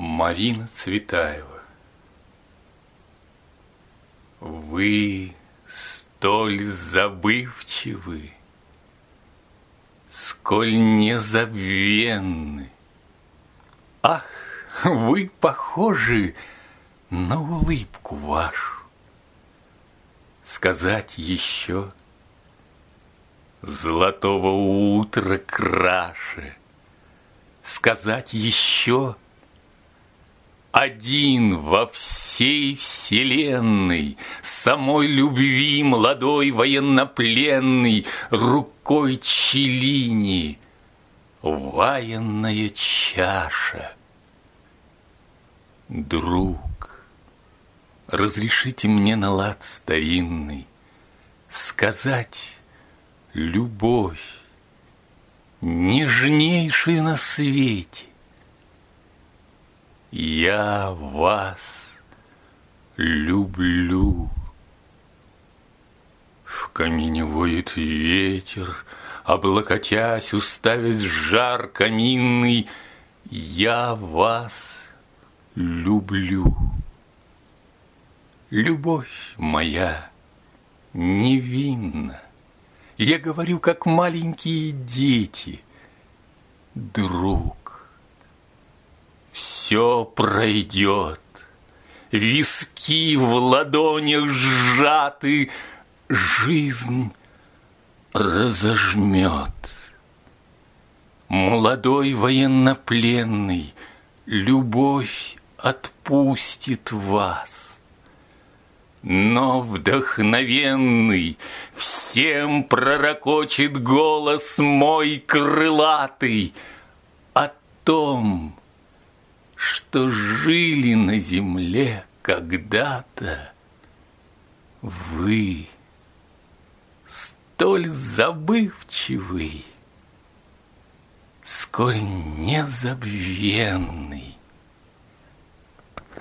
Марина Цветаева. Вы столь забывчивы, сколь незабвенны. Ах, вы похожи на улыбку вашу. Сказать еще золотого утра краше, сказать еще один во всей вселенной, самой любви молодой военнопленный, рукой Челлини ваянная чаша. Друг, разрешите мне на лад старинный сказать любовь, нежнейшая на свете. Я вас люблю. В камине воет ветер, облокотясь, уставясь жар каминный. Я вас люблю. Любовь моя невинна. Я говорю, как маленькие дети. Друг, все пройдет, виски в ладонях сжаты, жизнь разожмет. Молодой военнопленный, любовь отпустит вас. Но вдохновенный всем пророкочет голос мой крылатый о том, что жили на земле когда-то вы, столь забывчивый, сколь незабвенный.